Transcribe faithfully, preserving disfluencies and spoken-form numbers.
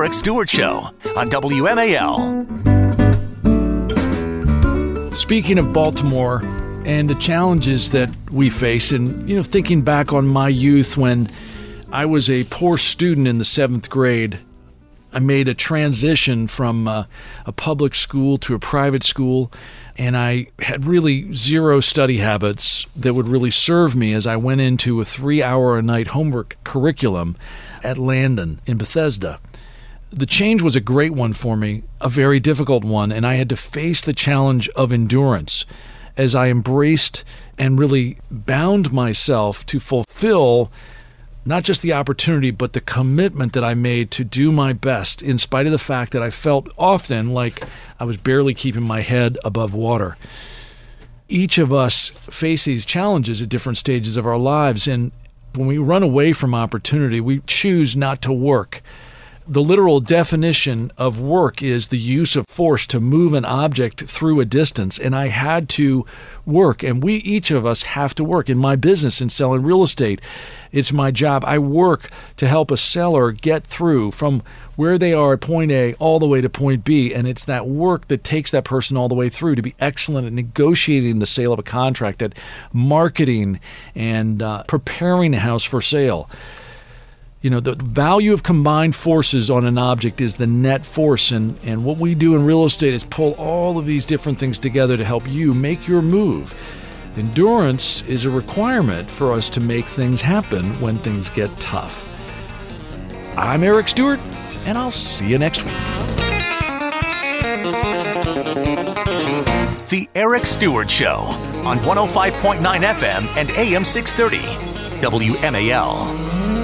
Eric Stewart Show on W M A L. Speaking of Baltimore and the challenges that we face, and you know, thinking back on my youth when I was a poor student in the seventh grade, I made a transition from uh, a public school to a private school, and I had really zero study habits that would really serve me as I went into a three-hour-a-night homework curriculum at Landon in Bethesda. The change was a great one for me, a very difficult one, and I had to face the challenge of endurance as I embraced and really bound myself to fulfill not just the opportunity, but the commitment that I made to do my best, in spite of the fact that I felt often like I was barely keeping my head above water. Each of us face these challenges at different stages of our lives, and when we run away from opportunity, we choose not to work. The literal definition of work is the use of force to move an object through a distance, and I had to work, and we, each of us, have to work. In my business, in selling real estate, it's my job. I work to help a seller get through from where they are at point A all the way to point B, and it's that work that takes that person all the way through to be excellent at negotiating the sale of a contract, at marketing and uh, preparing a house for sale. You know, the value of combined forces on an object is the net force, and, and what we do in real estate is pull all of these different things together to help you make your move. Endurance is a requirement for us to make things happen when things get tough. I'm Eric Stewart, and I'll see you next week. The Eric Stewart Show on one oh five point nine F M and A M six thirty, W M A L.